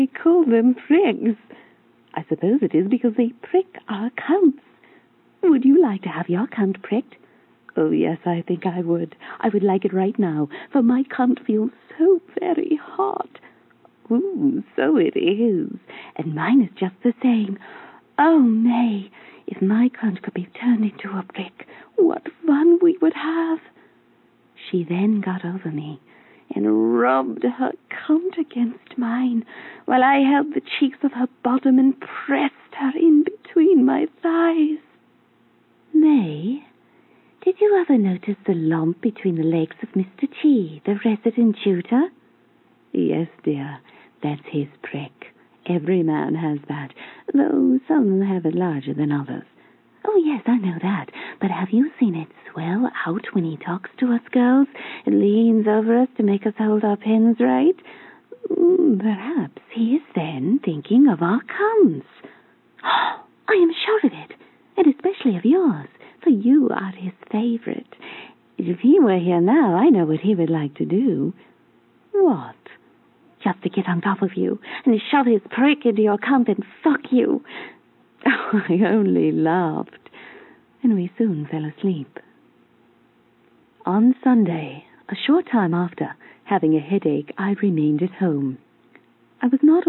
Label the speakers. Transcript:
Speaker 1: We call them pricks. I suppose it is because they prick our cunts. Would you like to have your cunt pricked? Oh, yes, I think I would. I would like it right now, for my cunt feels so very hot. Ooh, so it is. And mine is just the same. Oh, May, if my cunt could be turned into a prick, what fun we would have. She then got over me and rubbed her cunt against mine, while I held the cheeks of her bottom and pressed her in between my thighs. May, did you ever notice the lump between the legs of Mr. T, the resident tutor? Yes, dear, that's his prick. Every man has that, though some have it larger than others. Oh, yes, I know that, but have you seen it swell out when he talks to us girls and leans over us to make us hold our pens right? Perhaps he is then thinking of our cunts. Oh, I am sure of it, and especially of yours, for you are his favorite. If he were here now, I know what he would like to do. What? Just to get on top of you and shove his prick into your cunt and fuck you. Oh, I only laughed, and we soon fell asleep. On Sunday, a short time after, having a headache, I remained at home. I was not